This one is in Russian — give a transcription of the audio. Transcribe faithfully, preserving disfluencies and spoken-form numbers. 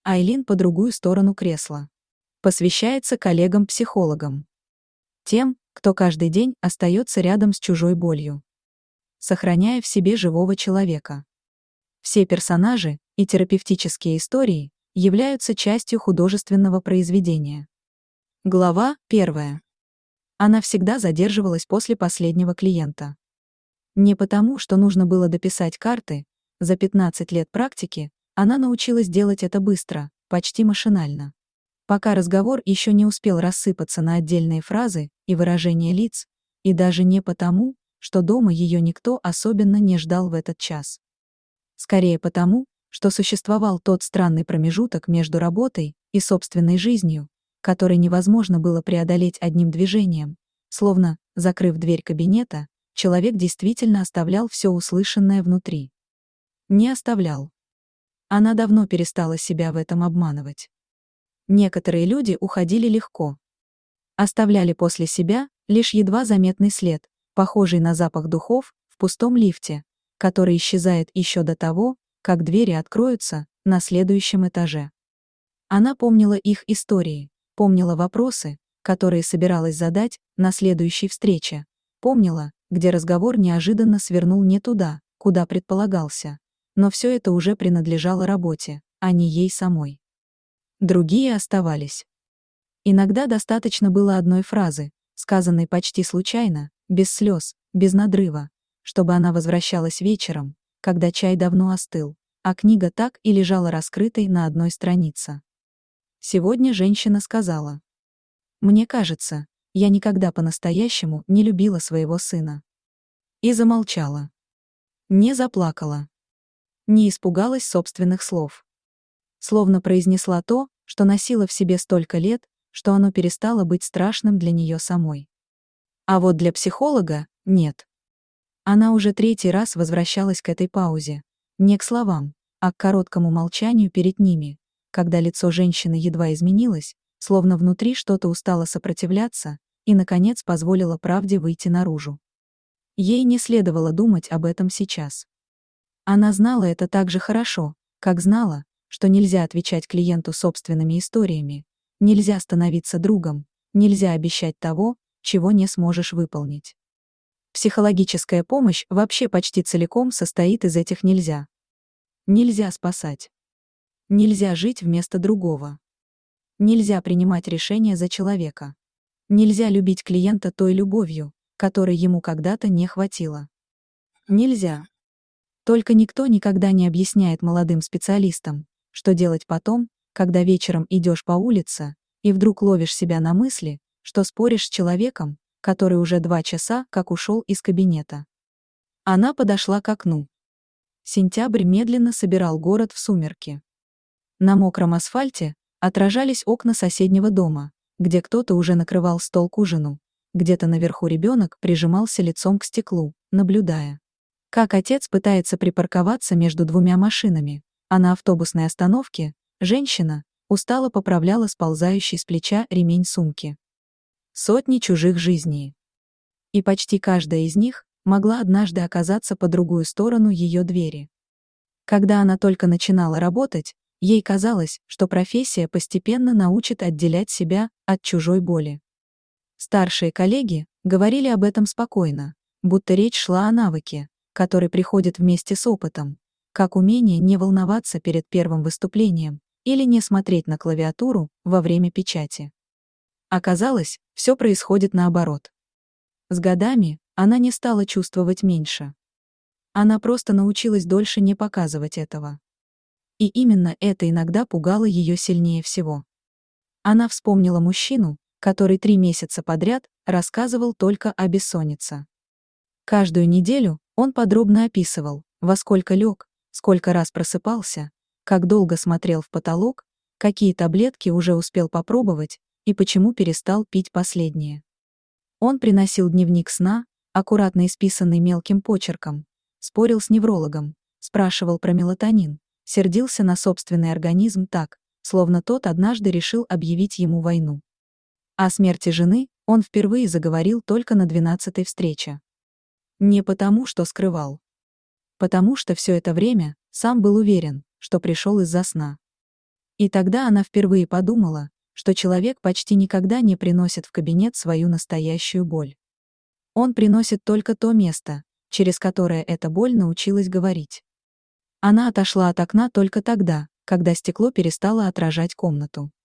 Айлин по другую сторону кресла. Посвящается коллегам-психологам. Тем, кто каждый день остается рядом с чужой болью, сохраняя в себе живого человека. Все персонажи и терапевтические истории являются частью художественного произведения. Глава первая. Она всегда задерживалась после последнего клиента. Не потому, что нужно было дописать карты, за пятнадцать лет практики она научилась делать это быстро, почти машинально. Пока разговор еще не успел рассыпаться на отдельные фразы и выражения лиц, и даже не потому, что дома ее никто особенно не ждал в этот час. Скорее потому, что существовал тот странный промежуток между работой и собственной жизнью, который невозможно было преодолеть одним движением, словно, закрыв дверь кабинета, человек действительно оставлял все услышанное внутри. Не оставлял. Она давно перестала себя в этом обманывать. Некоторые люди уходили легко. Оставляли после себя лишь едва заметный след, похожий на запах духов в пустом лифте, который исчезает еще до того, как двери откроются на следующем этаже. Она помнила их истории, помнила вопросы, которые собиралась задать на следующей встрече, помнила, где разговор неожиданно свернул не туда, куда предполагался, но все это уже принадлежало работе, а не ей самой. Другие оставались. Иногда достаточно было одной фразы, сказанной почти случайно, без слез, без надрыва, чтобы она возвращалась вечером, когда чай давно остыл, а книга так и лежала раскрытой на одной странице. Сегодня женщина сказала: «Мне кажется, я никогда по-настоящему не любила своего сына». И замолчала. Не заплакала. Не испугалась собственных слов. Словно произнесла то, что носила в себе столько лет, что оно перестало быть страшным для нее самой. А вот для психолога — нет. Она уже третий раз возвращалась к этой паузе, не к словам, а к короткому молчанию перед ними, когда лицо женщины едва изменилось, словно внутри что-то устало сопротивляться, и, наконец, позволило правде выйти наружу. Ей не следовало думать об этом сейчас. Она знала это так же хорошо, как знала, что нельзя отвечать клиенту собственными историями, нельзя становиться другом, нельзя обещать того, чего не сможешь выполнить. Психологическая помощь вообще почти целиком состоит из этих «нельзя». Нельзя спасать. Нельзя жить вместо другого. Нельзя принимать решения за человека. Нельзя любить клиента той любовью, которой ему когда-то не хватило. Нельзя. Только никто никогда не объясняет молодым специалистам, что делать потом, когда вечером идешь по улице и вдруг ловишь себя на мысли, что споришь с человеком, который уже два часа как ушел из кабинета. Она подошла к окну. Сентябрь медленно собирал город в сумерки. На мокром асфальте отражались окна соседнего дома, где кто-то уже накрывал стол к ужину, где-то наверху ребенок прижимался лицом к стеклу, наблюдая, как отец пытается припарковаться между двумя машинами, а на автобусной остановке женщина устало поправляла сползающий с плеча ремень сумки. Сотни чужих жизней. И почти каждая из них могла однажды оказаться по другую сторону ее двери. Когда она только начинала работать, ей казалось, что профессия постепенно научит отделять себя от чужой боли. Старшие коллеги говорили об этом спокойно, будто речь шла о навыке, который приходит вместе с опытом, как умение не волноваться перед первым выступлением или не смотреть на клавиатуру во время печати. Оказалось, все происходит наоборот. С годами она не стала чувствовать меньше. Она просто научилась дольше не показывать этого. И именно это иногда пугало ее сильнее всего. Она вспомнила мужчину, который три месяца подряд рассказывал только о бессоннице. Каждую неделю он подробно описывал, во сколько лег, сколько раз просыпался, как долго смотрел в потолок, какие таблетки уже успел попробовать и почему перестал пить последние. Он приносил дневник сна, аккуратно исписанный мелким почерком, спорил с неврологом, спрашивал про мелатонин, сердился на собственный организм так, словно тот однажды решил объявить ему войну. О смерти жены он впервые заговорил только на двенадцатой встрече. Не потому, что скрывал. Потому что все это время сам был уверен, что пришел из-за сна. И тогда она впервые подумала, что человек почти никогда не приносит в кабинет свою настоящую боль. Он приносит только то место, через которое эта боль научилась говорить. Она отошла от окна только тогда, когда стекло перестало отражать комнату.